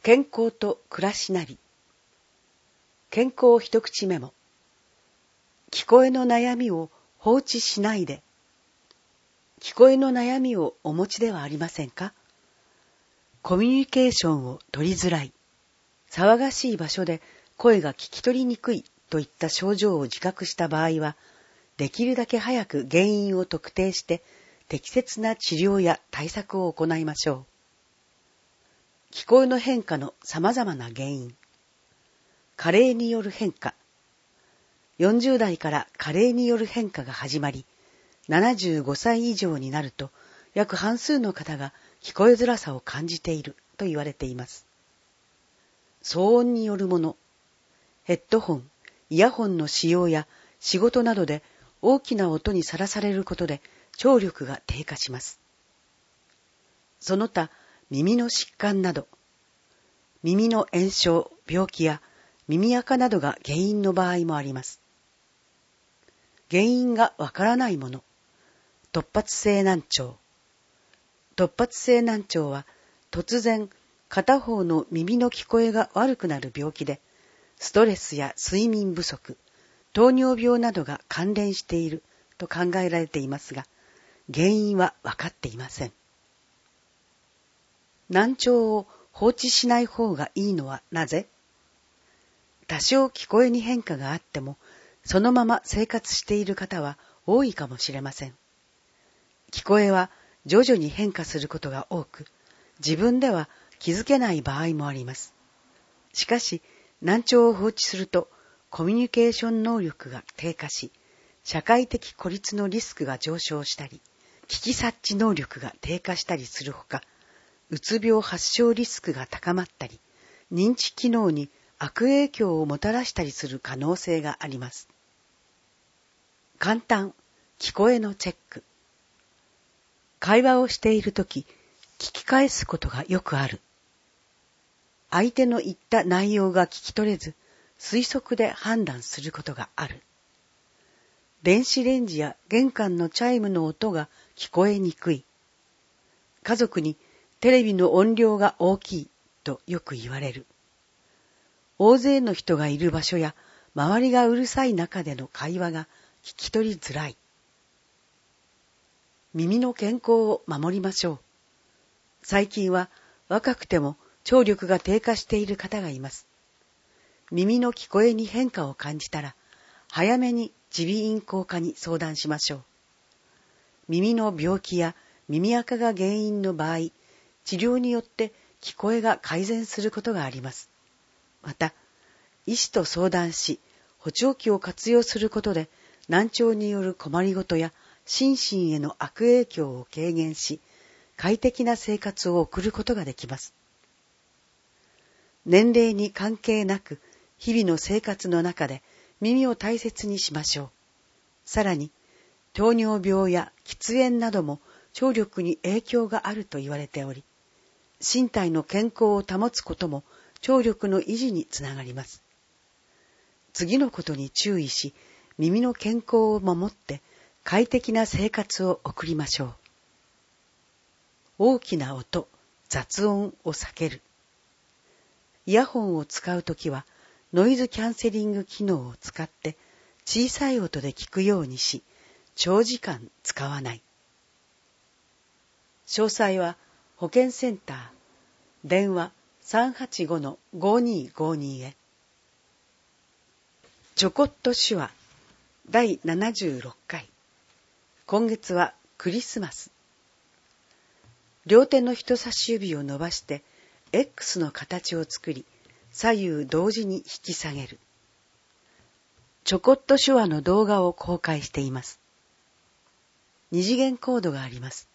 健康と暮らしナビ。健康一口メモ。聞こえの悩みを放置しないで。聞こえの悩みをお持ちではありませんか？コミュニケーションを取りづらい、騒がしい場所で声が聞き取りにくいといった症状を自覚した場合は、できるだけ早く原因を特定して適切な治療や対策を行いましょう。聞こえの変化の様々な原因。加齢による変化。40代から加齢による変化が始まり、75歳以上になると約半数の方が聞こえづらさを感じていると言われています。騒音によるもの。ヘッドホン、イヤホンの使用や仕事などで大きな音にさらされることで聴力が低下します。その他、耳の疾患など、耳の炎症、病気や耳垢などが原因の場合もあります。原因がわからないもの。突発性難聴。突発性難聴は突然片方の耳の聞こえが悪くなる病気で、ストレスや睡眠不足、糖尿病などが関連していると考えられていますが、原因はわかっていません。難聴を放置しない方がいいのはなぜ？多少聞こえに変化があっても、そのまま生活している方は多いかもしれません。聞こえは徐々に変化することが多く、自分では気づけない場合もあります。しかし、難聴を放置すると、コミュニケーション能力が低下し、社会的孤立のリスクが上昇したり、危機察知能力が低下したりするほか、うつ病発症リスクが高まったり、認知機能に悪影響をもたらしたりする可能性があります。簡単、聞こえのチェック。会話をしているとき、聞き返すことがよくある。相手の言った内容が聞き取れず、推測で判断することがある。電子レンジや玄関のチャイムの音が聞こえにくい。家族にテレビの音量が大きいとよく言われる。大勢の人がいる場所や周りがうるさい中での会話が聞き取りづらい。耳の健康を守りましょう。最近は若くても聴力が低下している方がいます。耳の聞こえに変化を感じたら、早めに耳鼻咽喉科に相談しましょう。耳の病気や耳垢が原因の場合、治療によって聞こえが改善することがあります。また、医師と相談し、補聴器を活用することで、難聴による困りごとや心身への悪影響を軽減し、快適な生活を送ることができます。年齢に関係なく、日々の生活の中で耳を大切にしましょう。さらに、糖尿病や喫煙なども聴力に影響があると言われており、身体の健康を保つことも聴力の維持につながります。次のことに注意し、耳の健康を守って快適な生活を送りましょう。大きな音、雑音を避ける。イヤホンを使うときは、ノイズキャンセリング機能を使って小さい音で聞くようにし、長時間使わない。詳細は保健センター、電話 385-5252 へ。ちょこっと手話第76回。今月はクリスマス。両手の人差し指を伸ばして X の形を作り、左右同時に引き下げる。ちょこっと手話の動画を公開しています。二次元コードがあります。